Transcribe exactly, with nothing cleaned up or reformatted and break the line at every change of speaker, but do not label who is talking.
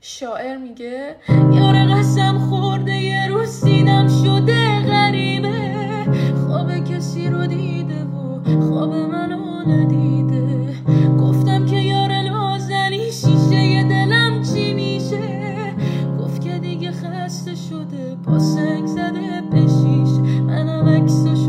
شاعر میگه یار قسم خورده یه روز دیدم شده غریبه، خواب کسی رو دیده و خواب منو ندیده. گفتم که یار نازنی شیشه دلم چی میشه، گفت که دیگه خسته شده با سنگ زده به شیش. منم عکسش